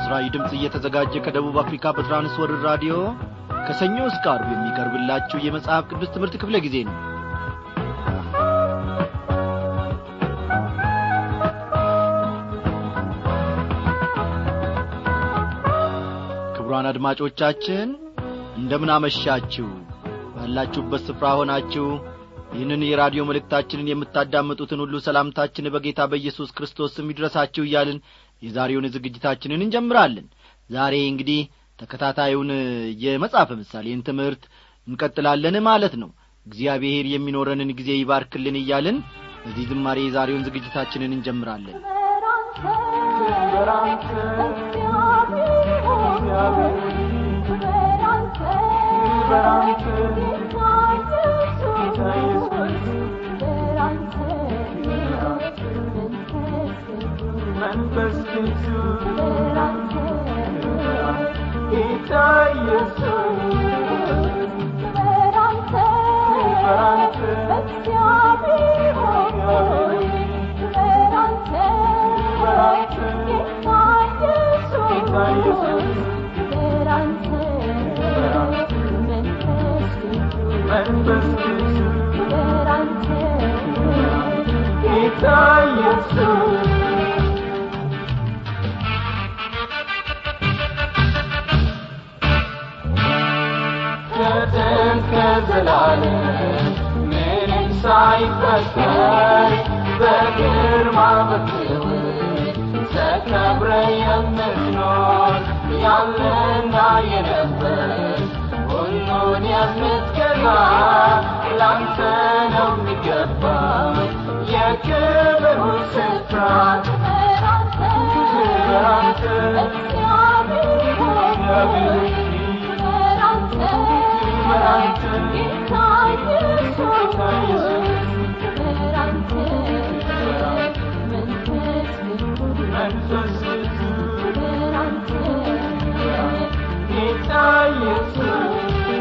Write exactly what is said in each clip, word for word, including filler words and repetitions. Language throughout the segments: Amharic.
ለምስራች ድምጽ እየተዘጋጀ ከደቡብ አፍሪካ በትራንስ ወርልድ ራዲዮ ከሰኞ እስከ ዓርብ የሚቀርብላችሁ የመጽሐፍ ቅዱስ ትምህርት ክፍለ ጊዜ ነው። ክቡራን አድማጮቻችን እንደምን አመሻችሁ። ባላችሁበት ስፍራ ሆናችሁ ይህንን የራዲዮ መልእክታችንን የምታዳምጡትን ሁሉ ሰላምታችን በጌታ በኢየሱስ ክርስቶስ ስም ይድረሳችሁ እያልን የዛሬውን ዝግጅታችንን እንጀምራለን። ዛሬ እንግዲህ ተከታታዩን የመጽሐፈ ምሳሌን ትምህርት እንቀጥላለን ማለት ነው። እግዚአብሔር የሚኖረንን ጊዜ ይባርክልን እያልን በዚህ ዝማሬ የዛሬውን ዝግጅታችንን እንጀምራለን። መንፈስ ቅዱስ ጌታ ኢየሱስ በራንተ በራንተ እግዚአብሔር ሆይ በራንተ በራንተ ጌታ ኢየሱስ በራንተ መንፈስ ቅዱስ በራንተ ጌታ ኢየሱስ ከዘላለም ምንም ሳይፈጠር በግርማ በክብር ተከብረ የምትኖር ያለና የነበር ሁሉን የምትገዛ ላንተ ነው የሚገባ የክብሩ ስፍራ በራንተ እግዚአብሔር በራንተ ጌታ ኢየሱስ በራንተ መንፈስ ቅዱስ በራንተ ጌታ ኢየሱስ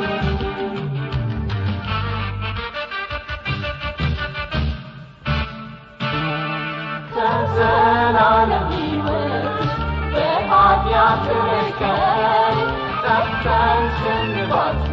ከዘላለም ሕይወት በኃጢአት ርቀን ጠፍተን ስንባክን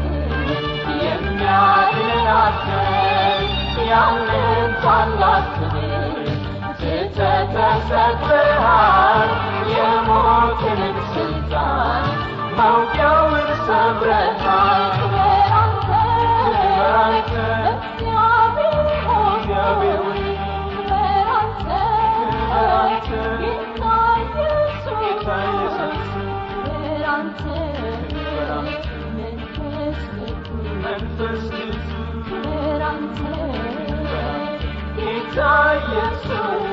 የሚያድናችን ያለን ታላቅ ክብር ትተህ ተሰጥተሃል የሞትንም ስልጣን መውጊያውን ሰብረሃል በራንተ በራንተ እግዚአብሔር ሆይ በራንተ በራንተ ጌታ ኢየሱስ በራንተ መንፈስ ቅዱስ በራንተ ጌታ ኢየሱስ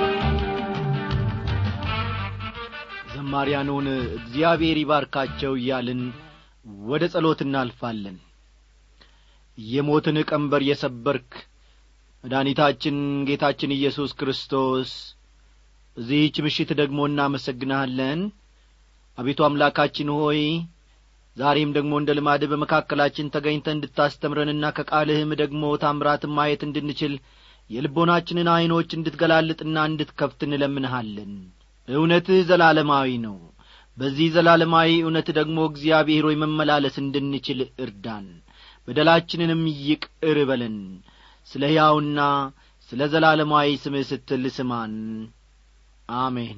ዘማሪያኑን እግዚአብሔር ይባርካቸው እያልን ወደ ጸሎት እናልፋለን። የሞትን ቀንበር የሰበርክ መድኃኒታችን ጌታችን ኢየሱስ ክርስቶስ በዚህች ምሽት ደግሞ እናመሰግንሃለን። አቤቱ አምላካችን ሆይ ዛሬም ደግሞ እንደ ልማድ በመካከላችን ተገኝተህ እንድታስተምረንና ከቃልህም ደግሞ ታምራትን ማየት እንድንችል የልቦናችንን አይኖች እንድትገላልጥና እንድትከፍት እንለምንሃለን። እውነትህ ዘላለማዊ ነው። በዚህ ዘላለማዊ እውነት ደግሞ እግዚአብሔር ሆይ መመላለስ እንድንችል እርዳን። በደላችንንም ይቅር በለን። ስለ ሕያውና ስለ ዘላለማዊ ስምህ ስትል ስማን። አሜን።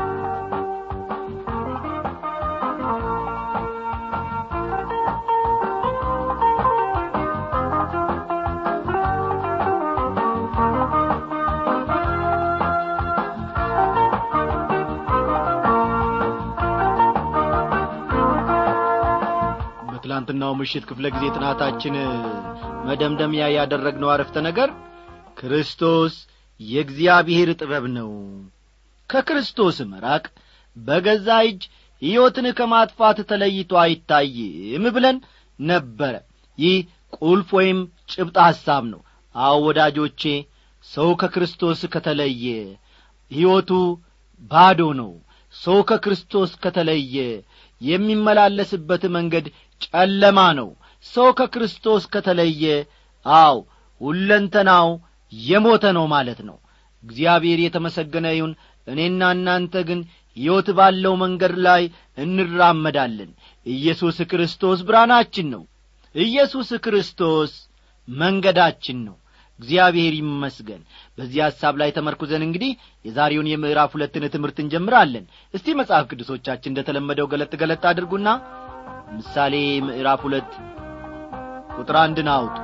በትላንትናው ምሽት ክፍለ ጊዜ ጥናታችን መደምደሚያ ያደረግነው አረፍተ ነገር ክርስቶስ የእግዚአብሔር ጥበብ ነው፣ ከክርስቶስ መራቅ በገዛ እጅ ሕይወትን ከማጥፋት ተለይቶ አይታይም ብለን ነበረ። ይህ ቁልፍ ወይም ጭብጥ ሐሳብ ነው። አዎ ወዳጆቼ፣ ሰው ከክርስቶስ ከተለየ ሕይወቱ ባዶ ነው። ሰው ከክርስቶስ ከተለየ የሚመላለስበት መንገድ ጨለማ ነው። ሰው ከክርስቶስ ከተለየ አዎ ሁለንተናው የሞተ ነው ማለት ነው። እግዚአብሔር የተመሰገነ ይሁን። እኔና እናንተ ግን ሕይወት ባለው መንገድ ላይ እንራመዳለን። ኢየሱስ ክርስቶስ ብርሃናችን ነው። ኢየሱስ ክርስቶስ መንገዳችን ነው። እግዚአብሔር ይመስገን። በዚህ ሐሳብ ላይ ተመርኩዘን እንግዲህ የዛሬውን የምዕራፍ ሁለትን ትምህርት እንጀምራለን። እስቲ መጽሐፍ ቅዱሶቻችን እንደተለመደው ገለጥ ገለጥ አድርጉና ምሳሌ ምዕራፍ ሁለት ቁጥር አንድን አውጡ።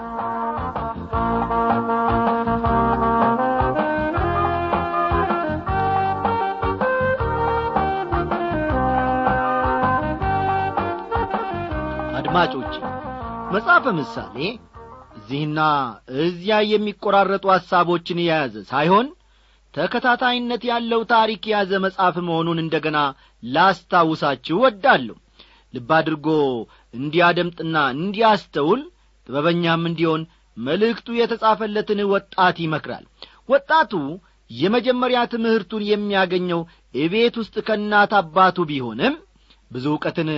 አድማጮች መጽሐፈ ምሳሌ እዚህና እዚያ የሚቆራረጡ ሐሳቦችን የያዘ ሳይሆን ተከታታይነት ያለው ታሪክ የያዘ መጽሐፍ መሆኑን እንደገና ላስታውሳችሁ ወዳለሁ። ልብ አድርጎ እንዲያደምጥና እንዲያስተውል ጥበበኛም እንዲሆን መልእክቱ የተጻፈለትን ወጣት ይመክራል። ወጣቱ የመጀመሪያ ትምህርቱን የሚያገኘው እቤት ውስጥ ከእናት አባቱ ቢሆንም ብዙ ዕውቀትን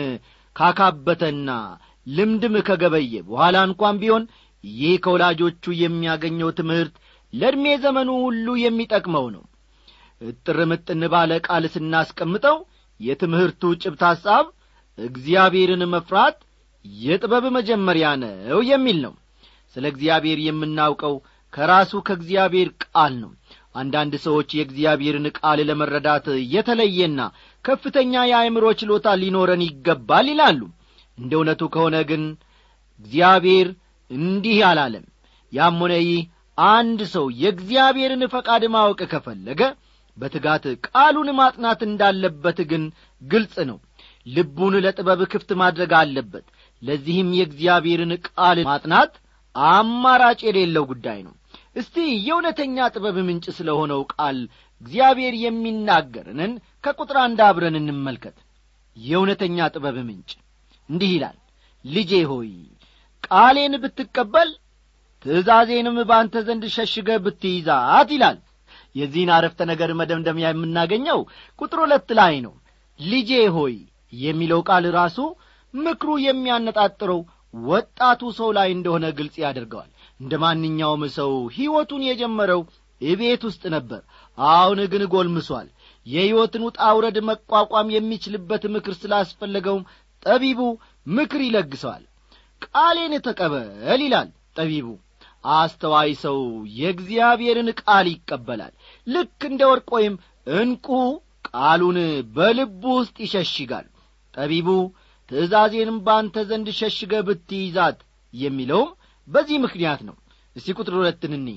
ካካበተና ልምድም ከገበየ በኋላ እንኳን ቢሆን ይህ ከወላጆቹ የሚያገኘው ትምህርት ለዕድሜ ዘመኑ ሁሉ የሚጠቅመው ነው። እጥር ምጥን ባለ ቃል ስናስቀምጠው የትምህርቱ ጭብጥ ሐሳብ እግዚአብሔርን መፍራት የጥበብ መጀመሪያ ነው የሚል ነው። ስለ እግዚአብሔር የምናውቀው ከራሱ ከእግዚአብሔር ቃል ነው። አንዳንድ ሰዎች የእግዚአብሔርን ቃል ለመረዳት የተለየና ከፍተኛ የአእምሮ ችሎታ ሊኖረን ይገባል ይላሉ። እንደ እውነቱ ከሆነ ግን እግዚአብሔር እንዲህ አላለም። ያም ሆነ ይህ አንድ ሰው የእግዚአብሔርን ፈቃድ ማወቅ ከፈለገ በትጋት ቃሉን ማጥናት እንዳለበት ግን ግልጽ ነው። ልቡን ለጥበብ ክፍት ማድረግ አለበት። ለዚህም የእግዚአብሔርን ቃል ማጥናት አማራጭ የሌለው ጉዳይ ነው። እስቲ የእውነተኛ ጥበብ ምንጭ ስለሆነው ቃል እግዚአብሔር የሚናገረንን ከቁጥር አንድ አብረን እንመልከት። የእውነተኛ ጥበብ ምንጭ እንዲህ ይላል፣ ልጄ ሆይ ቃሌን ብትቀበል ትእዛዜንም ባንተ ዘንድ ሸሽገህ ብትይዛት ይላል። የዚህን አረፍተ ነገር መደምደሚያ የምናገኘው ቁጥር ሁለት ላይ ነው። ልጄ ሆይ የሚለው ቃል ራሱ ምክሩ የሚያነጣጥረው ወጣቱ ሰው ላይ እንደሆነ ግልጽ ያደርገዋል። እንደ ማንኛውም ሰው ሕይወቱን የጀመረው እቤት ውስጥ ነበር። አሁን ግን ጎልምሷል። የሕይወትን ውጣ ውረድ መቋቋም የሚችልበት ምክር ስላስፈለገውም ጠቢቡ ምክር ይለግሰዋል። ቃሌን ተቀበል ይላል ጠቢቡ። አስተዋይ ሰው የእግዚአብሔርን ቃል ይቀበላል። ልክ እንደ ወርቅ ወይም ዕንቁ ቃሉን በልቡ ውስጥ ይሸሽጋል። ጠቢቡ ትእዛዜንም ባንተ ዘንድ ሸሽገህ ብትይዛት የሚለውም በዚህ ምክንያት ነው። እስቲ ቁጥር ሁለትን እንይ።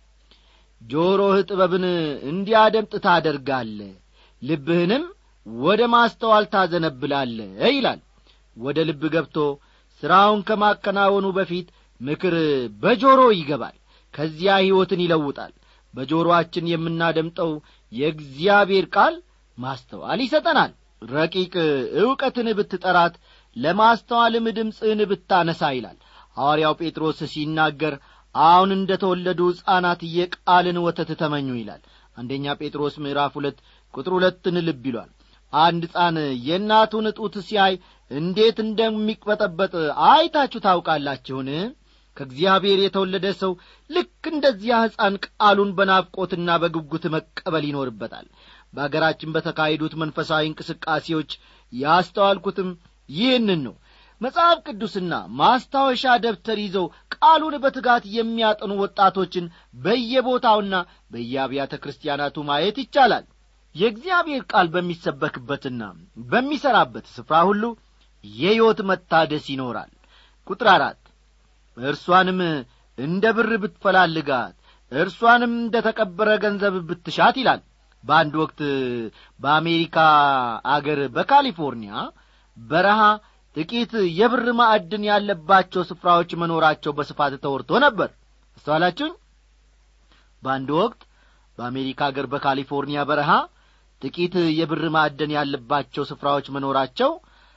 ጆሮህ ጥበብን እንዲያደምጥ ታደርጋለህ፣ ልብህንም ወደ ማስተዋል ታዘነብላለህ ይላል። ወደ ልብ ገብቶ ሥራውን ከማከናወኑ በፊት ምክር በጆሮ ይገባል። ከዚያ ሕይወትን ይለውጣል። በጆሮአችን የምናደምጠው የእግዚአብሔር ቃል ማስተዋል ይሰጠናል። ረቂቅ ዕውቀትን ብትጠራት ለማስተዋልም ድምፅህን ብታነሳ ይላል ሐዋርያው ጴጥሮስ ሲናገር፣ አሁን እንደ ተወለዱ ሕፃናት የቃልን ወተት ተመኙ ይላል። አንደኛ ጴጥሮስ ምዕራፍ ሁለት ቁጥር ሁለትን ልብ ይሏል። አንድ ሕፃን የእናቱን ጡት ሲያይ እንዴት እንደሚቅበጠበጥ አይታችሁ ታውቃላችሁን? ከእግዚአብሔር የተወለደ ሰው ልክ እንደዚያ ሕፃን ቃሉን በናፍቆትና በጉጉት መቀበል ይኖርበታል። በአገራችን በተካሄዱት መንፈሳዊ እንቅስቃሴዎች ያስተዋልኩትም ይህንን ነው። መጽሐፍ ቅዱስና ማስታወሻ ደብተር ይዘው ቃሉን በትጋት የሚያጠኑ ወጣቶችን በየቦታውና በየአብያተ ክርስቲያናቱ ማየት ይቻላል። የእግዚአብሔር ቃል በሚሰበክበትና በሚሰራበት ስፍራ ሁሉ የሕይወት መታደስ ይኖራል። ቁጥር አራት እርሷንም እንደ ብር ብትፈላልጋት እርሷንም እንደ ተቀበረ ገንዘብ ብትሻት ይላል። በአንድ ወቅት በአሜሪካ አገር በካሊፎርኒያ በረሃ ጥቂት የብር ማዕድን ያለባቸው ስፍራዎች መኖራቸው በስፋት ተወርቶ ነበር። አስተዋላችሁ? በአንድ ወቅት በአሜሪካ አገር በካሊፎርኒያ በረሃ ጥቂት የብር ማዕድን ያለባቸው ስፍራዎች መኖራቸው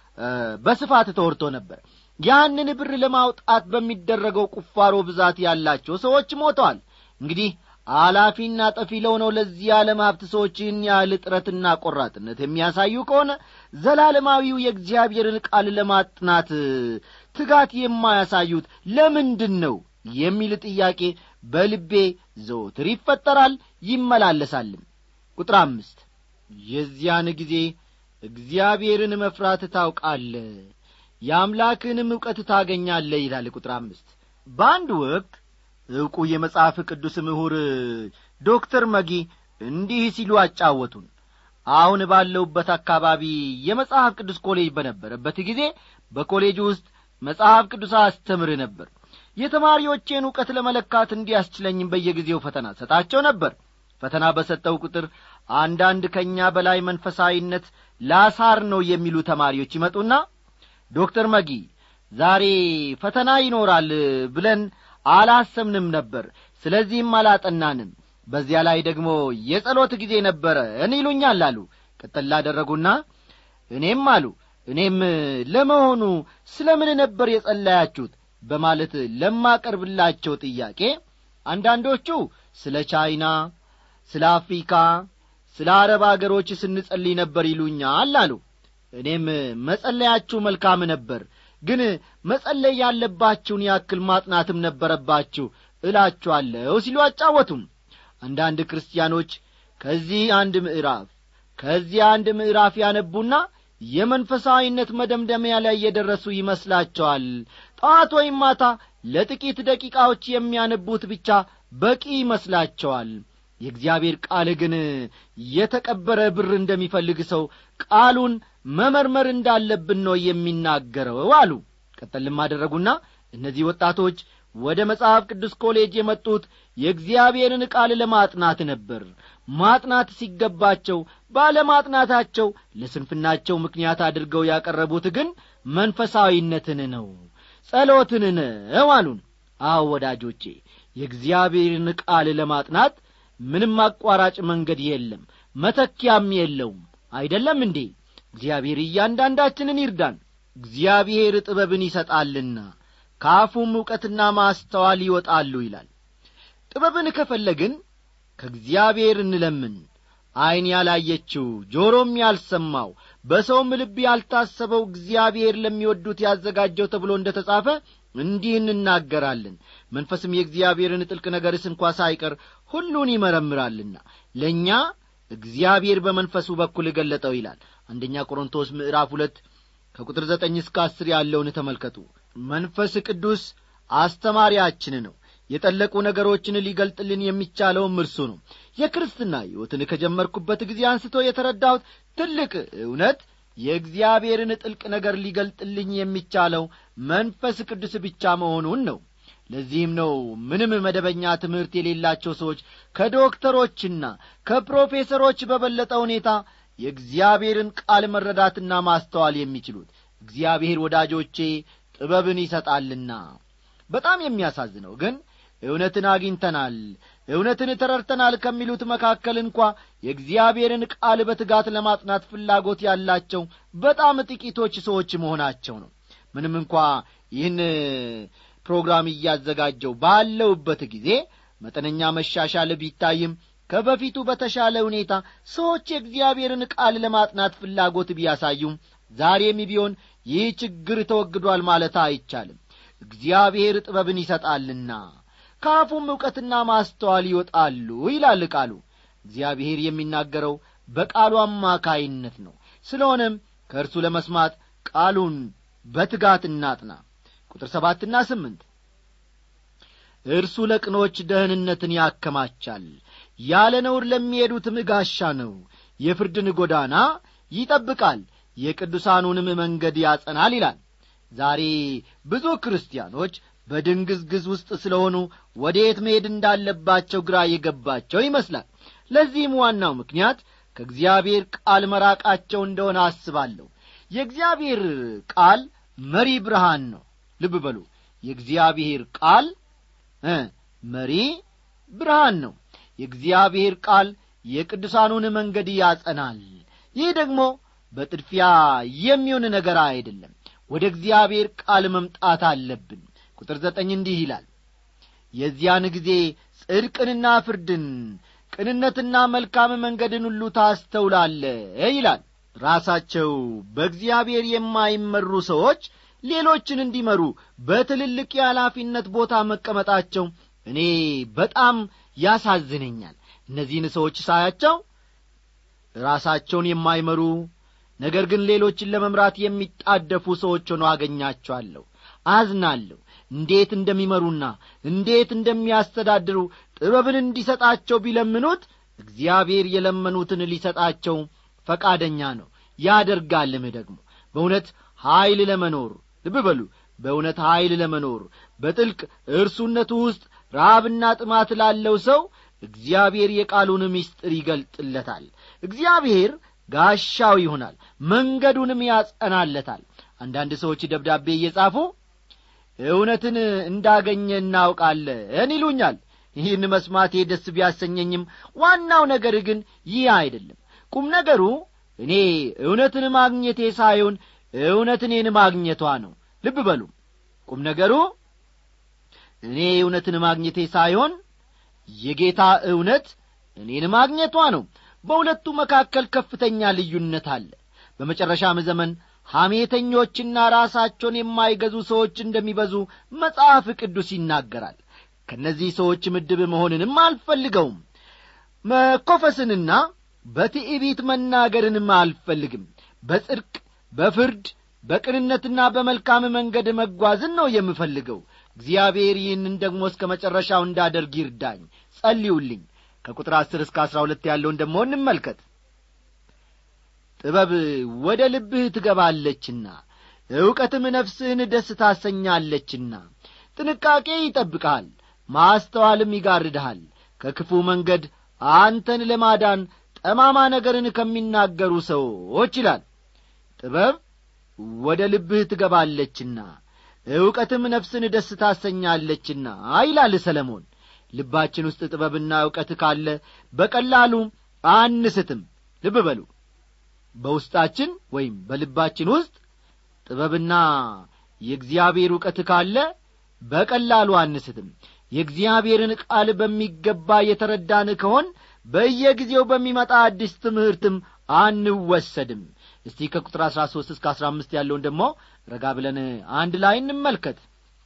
በስፋት ተወርቶ ነበር። ያንን ብር ለማውጣት በሚደረገው ቁፋሮ ብዛት ያላቸው ሰዎች ሞተዋል። እንግዲህ አላፊና ጠፊ ለሆነው ለዚህ ዓለም ሀብት ሰዎችን ያህል ጥረትና ቆራጥነት የሚያሳዩ ከሆነ ዘላለማዊው የእግዚአብሔርን ቃል ለማጥናት ትጋት የማያሳዩት ለምንድን ነው የሚል ጥያቄ በልቤ ዘወትር ይፈጠራል ይመላለሳልም። ቁጥር አምስት የዚያን ጊዜ እግዚአብሔርን መፍራት ታውቃለህ፣ የአምላክህንም ዕውቀት ታገኛለህ ይላል። ቁጥር አምስት በአንድ ወቅት ዕውቁ የመጽሐፍ ቅዱስ ምሁር ዶክተር መጊ እንዲህ ሲሉ አጫወቱን። አሁን ባለውበት አካባቢ የመጽሐፍ ቅዱስ ኮሌጅ በነበረበት ጊዜ በኮሌጁ ውስጥ መጽሐፍ ቅዱስ አስተምር ነበር። የተማሪዎቼን ዕውቀት ለመለካት እንዲያስችለኝም በየጊዜው ፈተና ሰጣቸው ነበር። ፈተና በሰጠው ቁጥር አንዳንድ ከኛ በላይ መንፈሳዊነት ላሳር ነው የሚሉ ተማሪዎች ይመጡና ዶክተር መጊ ዛሬ ፈተና ይኖራል ብለን አላሰምንም ነበር፣ ስለዚህም አላጠናንም፣ በዚያ ላይ ደግሞ የጸሎት ጊዜ ነበረ እንይሉኛል አሉ። ቀጥላ አደረጉና እኔም አሉ እኔም ለመሆኑ ስለምን ነበር የጸለያችሁት በማለት ለማቀርብላቸው ጥያቄ አንዳንዶቹ ስለ ቻይና፣ ስለ አፍሪካ፣ ስለ አረብ አገሮች ስንጸልይ ነበር ይሉኛል አሉ። እኔም መጸለያችሁ መልካም ነበር፣ ግን መጸለይ ያለባችሁን ያክል ማጥናትም ነበረባችሁ እላችኋለሁ ሲሉ አጫወቱም። አንዳንድ ክርስቲያኖች ከዚህ አንድ ምዕራፍ ከዚህ አንድ ምዕራፍ ያነቡና የመንፈሳዊነት መደምደሚያ ላይ የደረሱ ይመስላቸዋል። ጠዋት ወይም ማታ ለጥቂት ደቂቃዎች የሚያነቡት ብቻ በቂ ይመስላቸዋል። የእግዚአብሔር ቃል ግን የተቀበረ ብር እንደሚፈልግ ሰው ቃሉን መመርመር እንዳለብን ነው የሚናገረው አሉ። ቀጥልም አደረጉና እነዚህ ወጣቶች ወደ መጽሐፍ ቅዱስ ኮሌጅ የመጡት የእግዚአብሔርን ቃል ለማጥናት ነበር። ማጥናት ሲገባቸው ባለማጥናታቸው ለስንፍናቸው ምክንያት አድርገው ያቀረቡት ግን መንፈሳዊነትን ነው፣ ጸሎትን ነው አሉን። አዎ ወዳጆቼ፣ የእግዚአብሔርን ቃል ለማጥናት ምንም አቋራጭ መንገድ የለም፣ መተኪያም የለውም። አይደለም እንዴ? እግዚአብሔር እያንዳንዳችንን ይርዳን። እግዚአብሔር ጥበብን ይሰጣልና ከአፉም ዕውቀትና ማስተዋል ይወጣሉ ይላል። ጥበብን ከፈለግን ከእግዚአብሔር እንለምን። ዓይን ያላየችው ጆሮም ያልሰማው በሰውም ልብ ያልታሰበው እግዚአብሔር ለሚወዱት ያዘጋጀው ተብሎ እንደተጻፈ እንዲህ እንናገራለን። መንፈስም የእግዚአብሔርን ጥልቅ ነገርስ እንኳ ሳይቀር ሁሉን ይመረምራልና ለእኛ እግዚአብሔር በመንፈሱ በኩል ገለጠው ይላል። አንደኛ ቆሮንቶስ ምዕራፍ ሁለት ከቁጥር ዘጠኝ እስከ አስር ያለውን ተመልከቱ። መንፈስ ቅዱስ አስተማሪያችን ነው። የጠለቁ ነገሮችን ሊገልጥልን የሚቻለውም እርሱ ነው። የክርስትና ሕይወትን ከጀመርኩበት ጊዜ አንስቶ የተረዳሁት ትልቅ እውነት የእግዚአብሔርን ጥልቅ ነገር ሊገልጥልኝ የሚቻለው መንፈስ ቅዱስ ብቻ መሆኑን ነው። ለዚህም ነው ምንም መደበኛ ትምህርት የሌላቸው ሰዎች ከዶክተሮችና ከፕሮፌሰሮች በበለጠ ሁኔታ የእግዚአብሔርን ቃል መረዳትና ማስተዋል የሚችሉት። እግዚአብሔር ወዳጆቼ ጥበብን ይሰጣልና። በጣም የሚያሳዝነው ግን እውነትን አግኝተናል፣ እውነትን ተረድተናል ከሚሉት መካከል እንኳ የእግዚአብሔርን ቃል በትጋት ለማጥናት ፍላጎት ያላቸው በጣም ጥቂቶች ሰዎች መሆናቸው ነው። ምንም እንኳ ይህን ፕሮግራም እያዘጋጀው ባለውበት ጊዜ መጠነኛ መሻሻል ቢታይም ከበፊቱ በተሻለ ሁኔታ ሰዎች የእግዚአብሔርን ቃል ለማጥናት ፍላጎት ቢያሳዩም ዛሬም ቢሆን ይህ ችግር ተወግዷል ማለት አይቻልም። እግዚአብሔር ጥበብን ይሰጣልና ከአፉም ዕውቀትና ማስተዋል ይወጣሉ ይላል ቃሉ። እግዚአብሔር የሚናገረው በቃሉ አማካይነት ነው። ስለሆነም ከእርሱ ለመስማት ቃሉን በትጋት እናጥና። ቁጥር ሰባትና ስምንት እርሱ ለቅኖች ደህንነትን ያከማቻል፣ ያለ ነውር ለሚሄዱትም ጋሻ ነው። የፍርድን ጎዳና ይጠብቃል፣ የቅዱሳኑንም መንገድ ያጸናል ይላል። ዛሬ ብዙ ክርስቲያኖች በድንግዝግዝ ውስጥ ስለሆኑ ወዴት መሄድ እንዳለባቸው ግራ የገባቸው ይመስላል። ለዚህም ዋናው ምክንያት ከእግዚአብሔር ቃል መራቃቸው እንደሆነ አስባለሁ። የእግዚአብሔር ቃል መሪ ብርሃን ነው። ልብ በሉ፣ የእግዚአብሔር ቃል እ መሪ ብርሃን ነው። የእግዚአብሔር ቃል የቅዱሳኑን መንገድ ያጸናል። ይህ ደግሞ በጥድፊያ የሚሆን ነገር አይደለም። ወደ እግዚአብሔር ቃል መምጣት አለብን። ቁጥር ዘጠኝ እንዲህ ይላል፣ የዚያን ጊዜ ጽድቅንና ፍርድን ቅንነትና መልካም መንገድን ሁሉ ታስተውላለህ ይላል። ራሳቸው በእግዚአብሔር የማይመሩ ሰዎች ሌሎችን እንዲመሩ በትልልቅ የኃላፊነት ቦታ መቀመጣቸው እኔ በጣም ያሳዝነኛል። እነዚህን ሰዎች ሳያቸው ራሳቸውን የማይመሩ ነገር ግን ሌሎችን ለመምራት የሚጣደፉ ሰዎች ሆነው አገኛቸዋለሁ። አዝናለሁ። እንዴት እንደሚመሩና እንዴት እንደሚያስተዳድሩ ጥበብን እንዲሰጣቸው ቢለምኑት እግዚአብሔር የለመኑትን ሊሰጣቸው ፈቃደኛ ነው፣ ያደርጋልም ደግሞ። በእውነት ኃይል ለመኖር ልብ በሉ፣ በእውነት ኃይል ለመኖር በጥልቅ እርሱነቱ ውስጥ ራብና ጥማት ላለው ሰው እግዚአብሔር የቃሉን ምስጢር ይገልጥለታል። እግዚአብሔር ጋሻው ይሆናል፣ መንገዱንም ያጸናለታል። አንዳንድ ሰዎች ደብዳቤ እየጻፉ እውነትን እንዳገኘ እናውቃለን ይሉኛል። ይህን መስማቴ ደስ ቢያሰኘኝም ዋናው ነገር ግን ይህ አይደለም። ቁም ነገሩ እኔ እውነትን ማግኘቴ ሳይሆን እውነት እኔን ማግኘቷ ነው። ልብ በሉ፣ ቁም ነገሩ እኔ እውነትን ማግኘቴ ሳይሆን የጌታ እውነት እኔን ማግኘቷ ነው። በሁለቱ መካከል ከፍተኛ ልዩነት አለ። በመጨረሻም ዘመን ሐሜተኞችና ራሳቸውን የማይገዙ ሰዎች እንደሚበዙ መጽሐፍ ቅዱስ ይናገራል። ከነዚህ ሰዎች ምድብ መሆንንም አልፈልገውም። መኮፈስንና በትዕቢት መናገርንም አልፈልግም። በጽድቅ በፍርድ በቅንነትና በመልካም መንገድ መጓዝን ነው የምፈልገው። እግዚአብሔር ይህንን ደግሞ እስከ መጨረሻው እንዳደርግ ይርዳኝ። ጸልዩልኝ። ከቁጥር አስር እስከ አስራ ሁለት ያለውን ደግሞ እንመልከት። ጥበብ ወደ ልብህ ትገባለችና ዕውቀትም ነፍስህን ደስ ታሰኛለችና ጥንቃቄ ይጠብቅሃል፣ ማስተዋልም ይጋርድሃል። ከክፉ መንገድ አንተን ለማዳን ጠማማ ነገርን ከሚናገሩ ሰዎች ይላል። ጥበብ ወደ ልብህ ትገባለችና ዕውቀትም ነፍስን ደስ ታሰኛለችና ይላል ሰለሞን። ልባችን ውስጥ ጥበብና ዕውቀት ካለ በቀላሉ አንስትም። ልብ በሉ፣ በውስጣችን ወይም በልባችን ውስጥ ጥበብና የእግዚአብሔር ዕውቀት ካለ በቀላሉ አንስትም። የእግዚአብሔርን ቃል በሚገባ የተረዳን ከሆን በየጊዜው በሚመጣ አዲስ ትምህርትም አንወሰድም። እስቲ ከቁጥር አስራ ሦስት እስከ አስራ አምስት ያለውን ደግሞ ረጋ ብለን አንድ ላይ እንመልከት።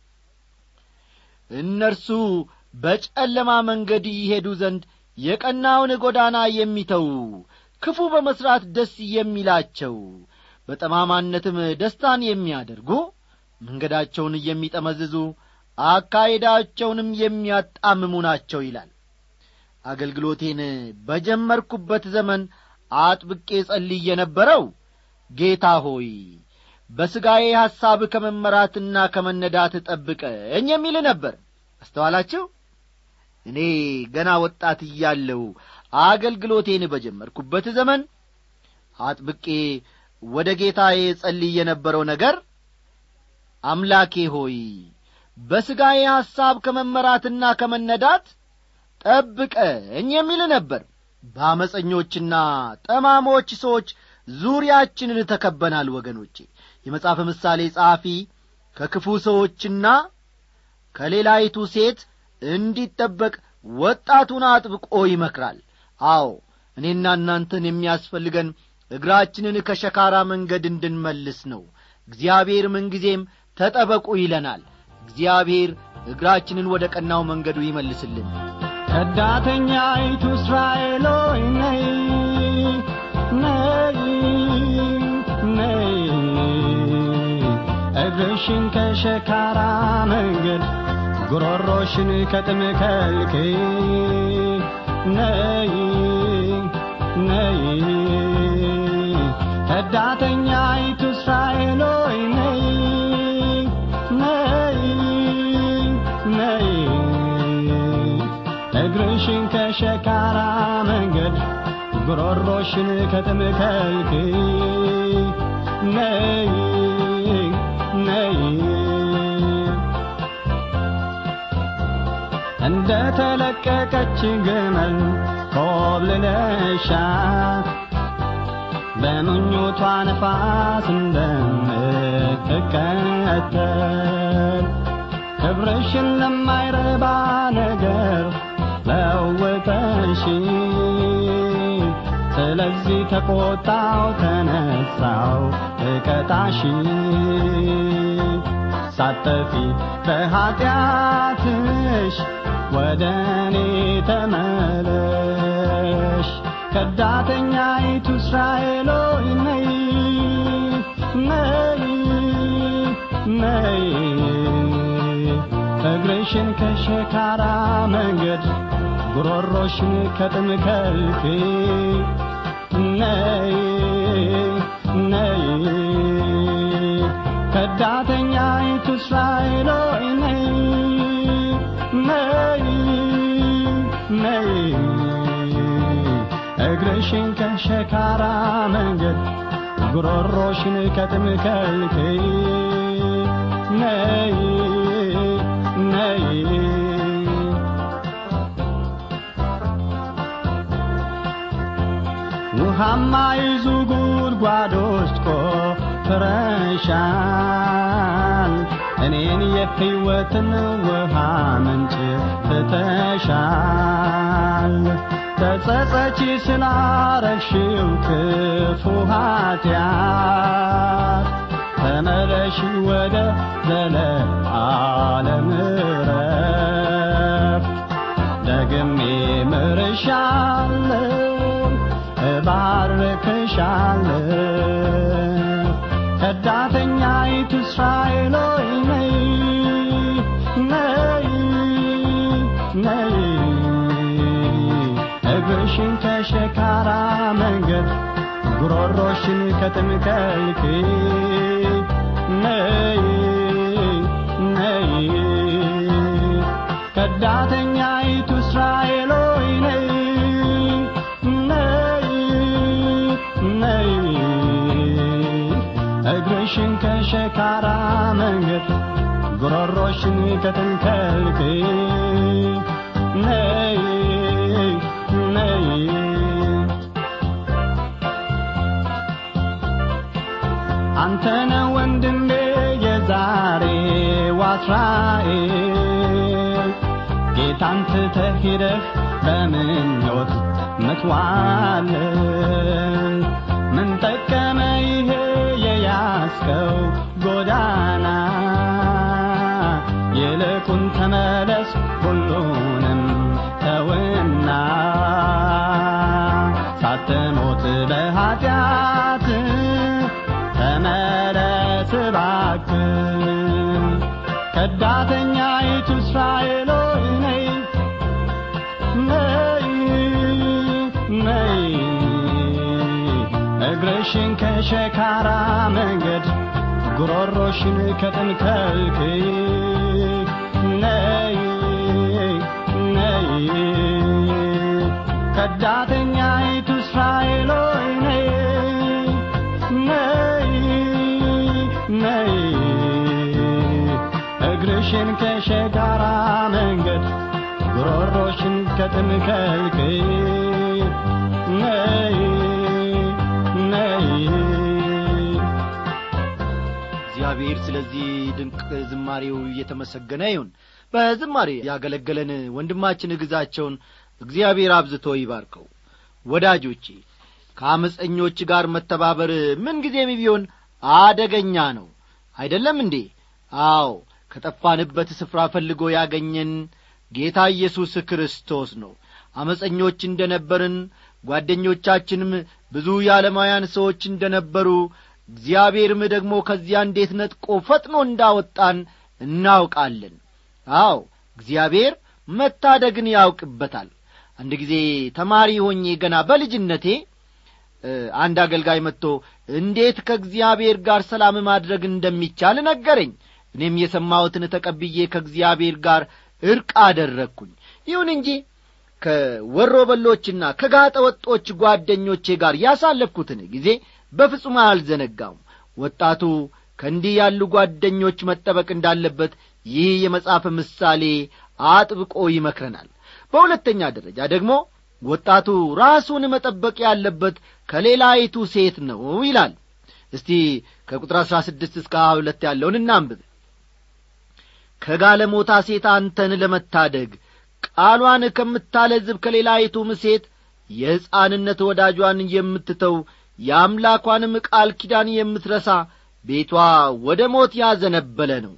እነርሱ በጨለማ መንገድ ይሄዱ ዘንድ የቀናውን ጎዳና የሚተው ክፉ በመስራት ደስ የሚላቸው በጠማማነትም ደስታን የሚያደርጉ መንገዳቸውን የሚጠመዝዙ አካሄዳቸውንም የሚያጣምሙ ናቸው ይላል። አገልግሎቴን በጀመርኩበት ዘመን አጥብቄ ጸልዬ የነበረው ጌታ ሆይ በሥጋዬ ሐሳብ ከመመራትና ከመነዳት ጠብቀኝ የሚል ነበር። አስተዋላችሁ? እኔ ገና ወጣት እያለሁ አገልግሎቴን በጀመርኩበት ዘመን አጥብቄ ወደ ጌታዬ ጸልዬ የነበረው ነገር አምላኬ ሆይ በሥጋዬ ሐሳብ ከመመራትና ከመነዳት ጠብቀኝ የሚል ነበር። በአመፀኞችና ጠማሞች ሰዎች ዙሪያችንን ተከበናል ወገኖቼ። የመጽሐፍ ምሳሌ ጸሐፊ ከክፉ ሰዎችና ከሌላይቱ ሴት እንዲጠበቅ ወጣቱን አጥብቆ ይመክራል። አዎ እኔና እናንተን የሚያስፈልገን እግራችንን ከሸካራ መንገድ እንድንመልስ ነው። እግዚአብሔር ምንጊዜም ተጠበቁ ይለናል። እግዚአብሔር እግራችንን ወደ ቀናው መንገዱ ይመልስልን። ከዳተኛይቱ እስራኤል ሆይ ነይ ነይ ነይ እግርሽን ከሸካራ መንገድ ጉሮሮሽን ከጥም ከልክይ ነይ ነይ ከዳተኛይቱ እስራኤል ሆይ ነይ ነይ ነይ እግርሽን ከሸካራ መንገድ ጉሮሮሽን ከጥም ከልክይ ነይ ነይ እንደ ተለቀቀች ግመል ኮብልለሻት በምኞቷ ነፋስ እንደምትከተል ክብርሽን ለማይረባ ነገር ለወጠሽ። ስለዚህ ተቆጣው ተነሳው እቀጣሽ። ሳትጠፊ በኃጢአትሽ ወደኔ ተመለሽ ከዳተኛይቱ እስራኤል ሆይ ነይ ነይ ነይ እግርሽን ከሸካራ መንገድ ጉሮሮሽን ከጥም ከልክይ ነይ ነይ ከዳተኛይቱ እስራኤል ሆይ ነይ ነይ ነይ እግርሽን ከሸካራ መንገድ ጉሮሮሽን ከጥም ከልክይ ነይ ነይ ውሃማ ይዙ ጉድጓዶች ቆፍረሻል እኔን የሕይወትን ውሃ ምንጭ ትተሻል ተጸጸቺ ስላረግሽው ክፉ ኃጢአት ተመለሺ ወደ ዘለዓለም ዕረፍት ደግሜ ምርሻለሁ እባርክሻለሁ ከዳተኛይቱ እስራኤል ሆይ ነይ ነይ ነይ እግርሽን ከሸካራ መንገድ ጉሮሮሽን ከጥም ከልክይ ነይ ነይ ከዳተኛይቱ እስራኤል ሆይ ነይ ነይ ነይ እግርሽን ከሸካራ መንገድ ጉሮሮሽን ከጥም ከልክይ ነይ ነይ አንተነ ወንድሜ የዛሬው እስራኤል ጌታን ትተህ ሄደህ በምኞት ምትዋልል ምን ጠቀመ ይሄ የያዝከው ጎዳና ይልቁን ተመለስ ሁሉንም ተውና ሳትሞት በኃጢአት ተመለስ እባክህ ከዳተኛይቱ እስራኤል ሆይ ነይ ነይ ነይ እግርሽን ከሸካራ መንገድ ጉሮሮሽን ከጥም ከልክይ ነይ ነይ ከዳተኛይቱ እስራኤል ሆይ ነይ ነይ ነይ እግርሽን ከሸካራ መንገድ ጉሮሮሽን ከጥም ከልክይ ነይ ነይ እግዚአብሔር ስለዚህ ድንቅ ዝማሬው እየተመሰገነ ይሁን። በዝማሬ ያገለገለን ወንድማችን ግዛቸውን እግዚአብሔር አብዝቶ ይባርከው። ወዳጆቼ ከአመፀኞች ጋር መተባበር ምን ጊዜም ቢሆን አደገኛ ነው አይደለም እንዴ? አዎ ከጠፋንበት ስፍራ ፈልጎ ያገኘን ጌታ ኢየሱስ ክርስቶስ ነው። አመፀኞች እንደነበርን ጓደኞቻችንም ብዙ ያለማያን ሰዎች እንደነበሩ እግዚአብሔርም ደግሞ ከዚያ እንዴት ነጥቆ ፈጥኖ እንዳወጣን እናውቃለን። አዎ እግዚአብሔር መታደግን ያውቅበታል። አንድ ጊዜ ተማሪ ሆኜ ገና በልጅነቴ አንድ አገልጋይ መጥቶ እንዴት ከእግዚአብሔር ጋር ሰላም ማድረግ እንደሚቻል ነገረኝ። እኔም የሰማሁትን ተቀብዬ ከእግዚአብሔር ጋር እርቅ አደረግኩኝ። ይሁን እንጂ ከወሮበሎችና ከጋጠ ወጦች ጓደኞቼ ጋር ያሳለፍኩትን ጊዜ በፍጹም አልዘነጋውም። ወጣቱ ከእንዲህ ያሉ ጓደኞች መጠበቅ እንዳለበት ይህ የመጽሐፍ ምሳሌ አጥብቆ ይመክረናል። በሁለተኛ ደረጃ ደግሞ ወጣቱ ራሱን መጠበቅ ያለበት ከሌላይቱ ሴት ነው ይላል። እስቲ ከቁጥር አሥራ ስድስት እስከ ሃያ ሁለት ያለውን እናንብብ። ከጋለሞታ ሴት አንተን ለመታደግ ቃሏን ከምታለዝብ ከሌላይቱም ሴት የሕፃንነት ወዳጇን የምትተው የአምላኳንም ቃል ኪዳን የምትረሳ ቤቷ ወደ ሞት ያዘነበለ ነው፣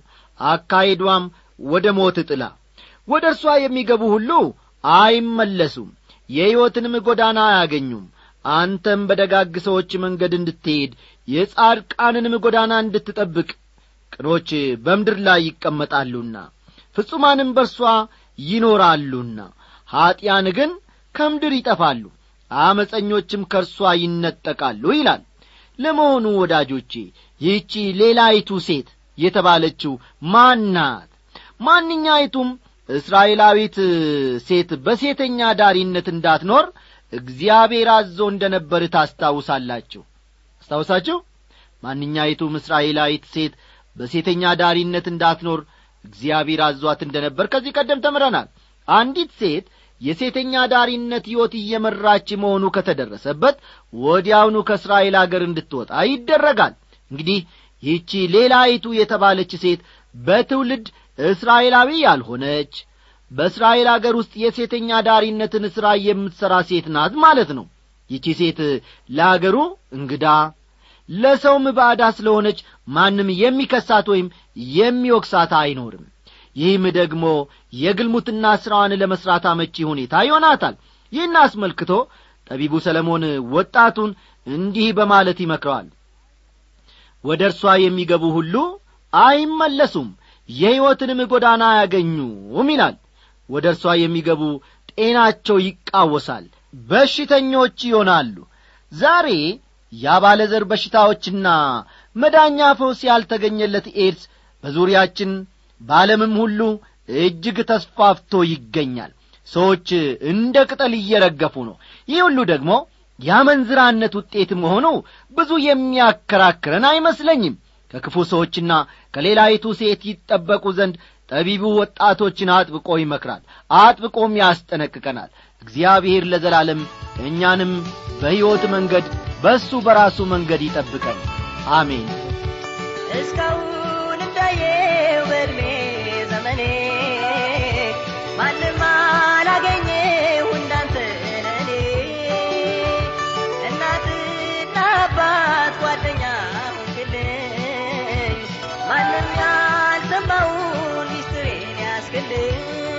አካሄዷም ወደ ሞት ጥላ። ወደ እርሷ የሚገቡ ሁሉ አይመለሱም፣ የሕይወትንም ጎዳና አያገኙም። አንተም በደጋግ ሰዎች መንገድ እንድትሄድ የጻድቃንንም ጎዳና እንድትጠብቅ ቅኖች በምድር ላይ ይቀመጣሉና ፍጹማንም በርሷ ይኖራሉና ኀጢያን ግን ከምድር ይጠፋሉ፣ አመፀኞችም ከርሷ ይነጠቃሉ ይላል። ለመሆኑ ወዳጆቼ ይህቺ ሌላይቱ ሴት የተባለችው ማናት? ማንኛይቱም እስራኤላዊት ሴት በሴተኛ ዳሪነት እንዳትኖር እግዚአብሔር አዞ እንደነበር ታስታውሳላችሁ። አስታውሳችሁ? ማንኛይቱም እስራኤላዊት ሴት በሴተኛ ዳሪነት እንዳትኖር እግዚአብሔር አዟት እንደነበር ከዚህ ቀደም ተምረናል። አንዲት ሴት የሴተኛ ዳሪነት ሕይወት እየመራች መሆኑ ከተደረሰበት ወዲያውኑ ከእስራኤል አገር እንድትወጣ ይደረጋል። እንግዲህ ይህቺ ሌላይቱ የተባለች ሴት በትውልድ እስራኤላዊ ያልሆነች በእስራኤል አገር ውስጥ የሴተኛ ዳሪነትን ሥራ የምትሠራ ሴት ናት ማለት ነው። ይህቺ ሴት ለአገሩ እንግዳ ለሰውም ባዕዳ ስለሆነች ማንም የሚከሳት ወይም የሚወቅሳት አይኖርም። ይህም ደግሞ የግልሙትና ሥራዋን ለመሥራት አመቺ ሁኔታ ይሆናታል። ይህን አስመልክቶ ጠቢቡ ሰለሞን ወጣቱን እንዲህ በማለት ይመክረዋል። ወደ እርሷ የሚገቡ ሁሉ አይመለሱም፣ የሕይወትንም ጎዳና አያገኙም ይላል። ወደ እርሷ የሚገቡ ጤናቸው ይቃወሳል፣ በሽተኞች ይሆናሉ። ዛሬ ያባለዘር በሽታዎችና መዳኛ ፈውስ ያልተገኘለት ኤድስ በዙሪያችን በዓለምም ሁሉ እጅግ ተስፋፍቶ ይገኛል። ሰዎች እንደ ቅጠል እየረገፉ ነው። ይህ ሁሉ ደግሞ ያመንዝራነት ውጤት መሆኑ ብዙ የሚያከራክረን አይመስለኝም። ከክፉ ሰዎችና ከሌላይቱ ሴት ይጠበቁ ዘንድ ጠቢቡ ወጣቶችን አጥብቆ ይመክራል፣ አጥብቆም ያስጠነቅቀናል። እግዚአብሔር ለዘላለም እኛንም በሕይወት መንገድ በሱ በራሱ መንገድ ይጠብቀን። አሜን። እስካሁን እንዳየው በዕድሜ ዘመኔ ማንም አላገኘው እንዳንተ ለኔ እናትና አባት ጓደኛ ሆንክልኝ ማንም ያልሰማውን ሚስጥሬን ያስክልኝ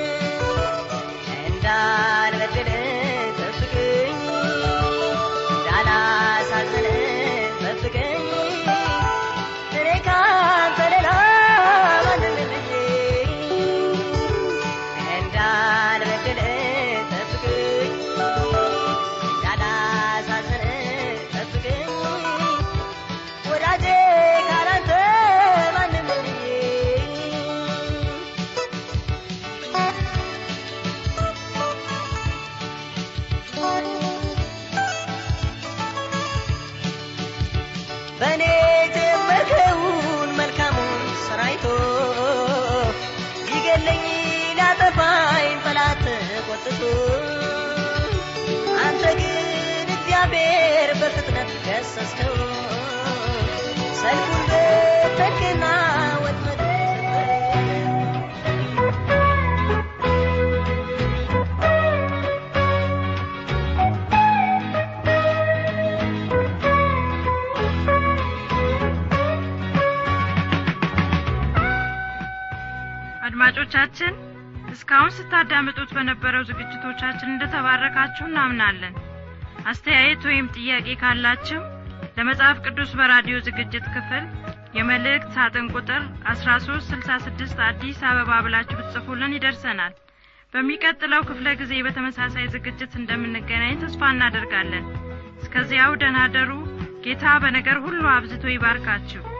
እንዳልበድል ጠብቀኝ እንዳላሳዝን ጠብቀኝ እኔ ካንተ ሌላ ማንም የለኝ እንዳልበድል ጠብቀኝ እንዳላሳዝን ጠብቀኝ ወዳጄ ካላንተ ማንም የለኝ በኔ ጀመርከውን መልካሙን ሥራይቶ ይገለኝ ላጠፋኝ ጠላት ቆጥቶ አንተ ግን እግዚአብሔር በፍጥነት ገሰስከው ሰልፉን በተክና ወጥመድ አድማጮቻችን እስካሁን ስታዳምጡት በነበረው ዝግጅቶቻችን እንደተባረካችሁ እናምናለን። አስተያየት ወይም ጥያቄ ካላችሁ ለመጽሐፍ ቅዱስ በራዲዮ ዝግጅት ክፍል የመልእክት ሳጥን ቁጥር አስራ ሦስት ስልሳ ስድስት አዲስ አበባ ብላችሁ ብትጽፉልን ይደርሰናል። በሚቀጥለው ክፍለ ጊዜ በተመሳሳይ ዝግጅት እንደምንገናኝ ተስፋ እናደርጋለን። እስከዚያው ደህና ደሩ። ጌታ በነገር ሁሉ አብዝቶ ይባርካችሁ።